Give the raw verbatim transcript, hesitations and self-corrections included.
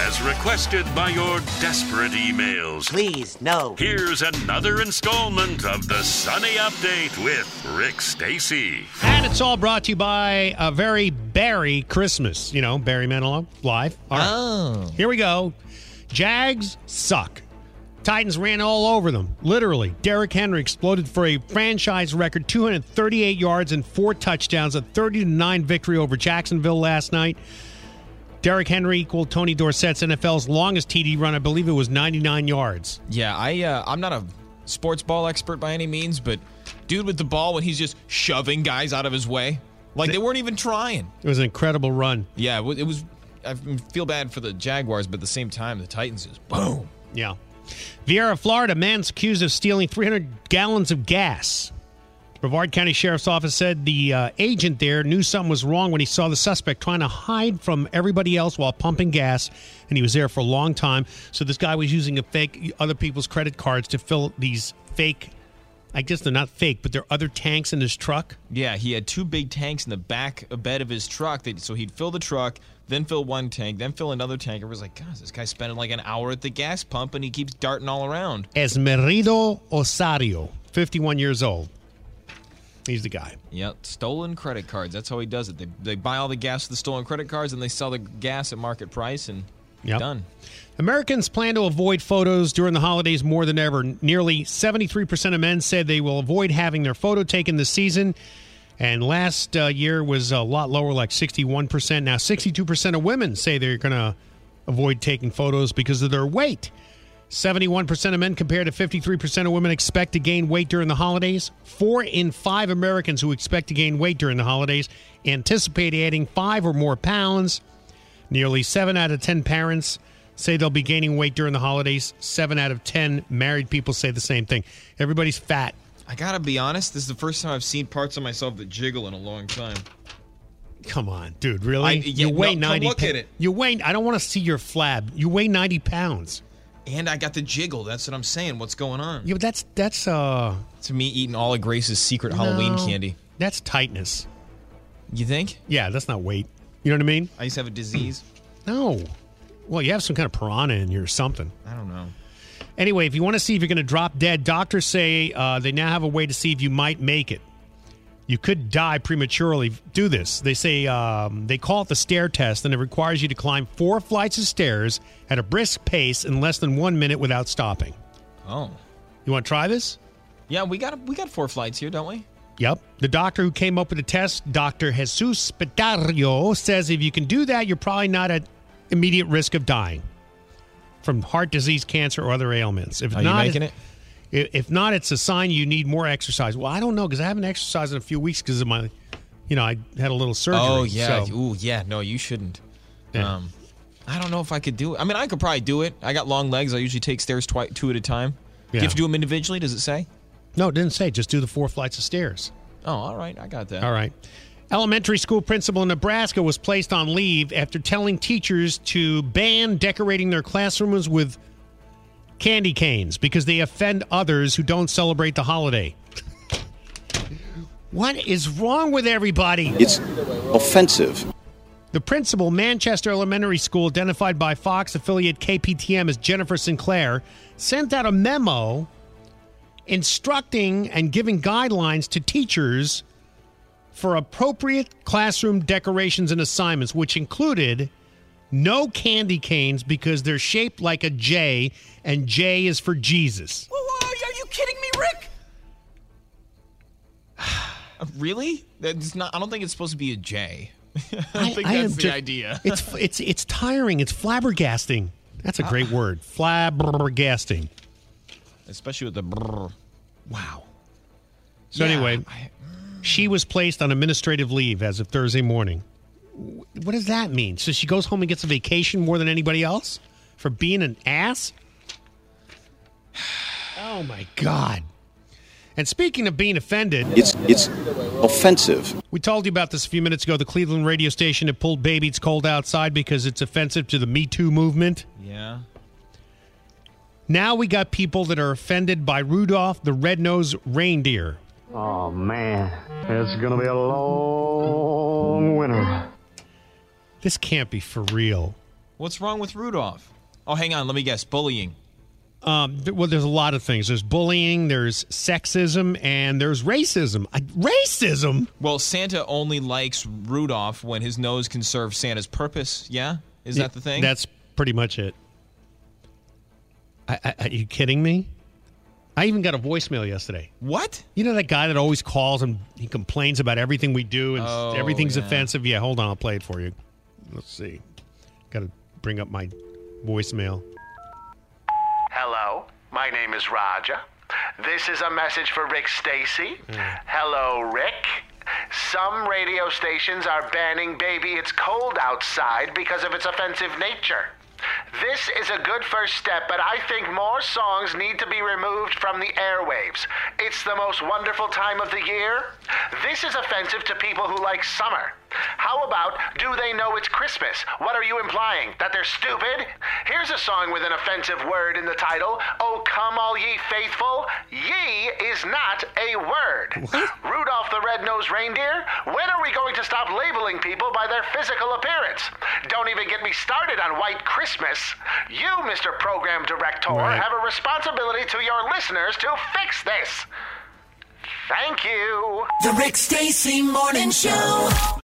as requested by your desperate emails. Please, no. Here's another installment of the Sunny Update with Rick Stacy. And it's all brought to you by a very Barry Christmas. You know, Barry Manilow, live. All right. Oh. Here we go. Jags suck. Titans ran all over them, literally. Derrick Henry exploded for a franchise record two hundred thirty-eight yards and four touchdowns, a thirty to nine victory over Jacksonville last night. Derrick Henry equaled Tony Dorsett's N F L's longest T D run. I believe it was ninety-nine yards. Yeah, I, uh, I'm not a sports ball expert by any means, but dude with the ball when he's just shoving guys out of his way. Like they weren't even trying. It was an incredible run. Yeah, it was. I feel bad for the Jaguars, but at the same time, the Titans just boom. Yeah. Viera, Florida, man's accused of stealing three hundred gallons of gas. Brevard County Sheriff's Office said the uh, agent there knew something was wrong when he saw the suspect trying to hide from everybody else while pumping gas, and he was there for a long time. So this guy was using a fake other people's credit cards to fill these fake, I guess they're not fake, but they're other tanks in his truck. Yeah, he had two big tanks in the back bed of his truck. That, so he'd fill the truck, then fill one tank, then fill another tank. It was like, God, this guy's spending like an hour at the gas pump, and he keeps darting all around. Esmerido Osario, fifty-one years old. He's the guy. Yep, stolen credit cards. That's how he does it. They they buy all the gas with the stolen credit cards, and they sell the gas at market price, and Yep. done. Americans plan to avoid photos during the holidays more than ever. Nearly seventy-three percent of men said they will avoid having their photo taken this season. And last uh, year was a lot lower, like sixty-one percent. Now, sixty-two percent of women say they're going to avoid taking photos because of their weight. seventy-one percent of men compared to fifty-three percent of women expect to gain weight during the holidays. Four in five Americans who expect to gain weight during the holidays anticipate adding five or more pounds. Nearly seven out of ten parents say they'll be gaining weight during the holidays. seven out of ten married people say the same thing. Everybody's fat. I gotta be honest, this is the first time I've seen parts of myself that jiggle in a long time. Come on, dude, really? I- yeah, you weigh no, come ninety look pa- at it. You weigh I don't want to see your flab. You weigh ninety pounds. And I got the jiggle. That's what I'm saying. What's going on? Yeah, but that's that's uh It's me eating all of Grace's secret Halloween no, candy. That's tightness. You think? Yeah, that's not weight. You know what I mean? I used to have a disease. No. Well, you have some kind of piranha in you or something. I don't know. Anyway, if you want to see if you're going to drop dead, doctors say uh, they now have a way to see if you might make it. You could die prematurely. Do this. They say um, they call it the stair test, and it requires you to climb four flights of stairs at a brisk pace in less than one minute without stopping. Oh. You want to try this? Yeah, we got we got four flights here, don't we? Yep. The doctor who came up with the test, Doctor Jesus Petario, says if you can do that, you're probably not at immediate risk of dying from heart disease, cancer, or other ailments. If Are not, you making it? If not, it's a sign you need more exercise. Well, I don't know because I haven't exercised in a few weeks because of my, you know, I had a little surgery. Oh, yeah. so- Ooh, yeah. No, you shouldn't. Yeah. Um, I don't know if I could do it. I mean, I could probably do it. I got long legs. I usually take stairs twi- two at a time. Do Yeah. you have to do them individually? Does it say? No, it didn't say. Just do the four flights of stairs. Oh, all right. I got that. All right. Elementary school principal in Nebraska was placed on leave after telling teachers to ban decorating their classrooms with candy canes because they offend others who don't celebrate the holiday. What is wrong with everybody? It's offensive. The principal, Manchester Elementary School, identified by Fox affiliate K P T M as Jennifer Sinclair, sent out a memo instructing and giving guidelines to teachers for appropriate classroom decorations and assignments, which included no candy canes because they're shaped like a J, and J is for Jesus. Whoa, are you kidding me, Rick? Really? That's not. I don't think it's supposed to be a J. I don't think I that's am the just- idea. It's it's it's tiring. It's flabbergasting. That's a great word. Flabbergasting. Especially with the brrr. Wow. So Yeah, anyway, I- she was placed on administrative leave as of Thursday morning. What does that mean? So she goes home and gets a vacation more than anybody else for being an ass? Oh, my God. And speaking of being offended, It's it's offensive. we told you about this a few minutes ago. The Cleveland radio station that pulled Baby It's Cold Outside because it's offensive to the Me Too movement. Yeah. Now we got people that are offended by Rudolph the Red-Nosed Reindeer. Oh, man. It's going to be a long winter. This can't be for real. What's wrong with Rudolph? Oh, hang on. Let me guess. Bullying. Um, th- well, there's a lot of things. There's bullying, there's sexism, and there's racism. I, racism? Well, Santa only likes Rudolph when his nose can serve Santa's purpose. Yeah? Is that the thing? That's pretty much it. I, I, are you kidding me? I even got a voicemail yesterday. What? You know that guy that always calls and he complains about everything we do and Oh, everything's yeah. offensive? Yeah, hold on. I'll play it for you. Let's see. Got to bring up my voicemail. Hello, my name is Roger. This is a message for Rick Stacy. Hello, Rick. Some radio stations are banning Baby It's Cold Outside because of its offensive nature. This is a good first step, but I think more songs need to be removed from the airwaves. It's the most wonderful time of the year. This is offensive to people who like summer. How about Do They Know It's Christmas? What are you implying? That they're stupid? Here's a song with an offensive word in the title. Oh, come all ye faithful. Ye is not a word. What? Rudolph the Red-Nosed Reindeer? When are we going to stop labeling people by their physical appearance? Don't even get me started on White Christmas. You, Mister Program Director, Right. have a responsibility to your listeners to fix this. Thank you. The Rick Stacy Morning Show.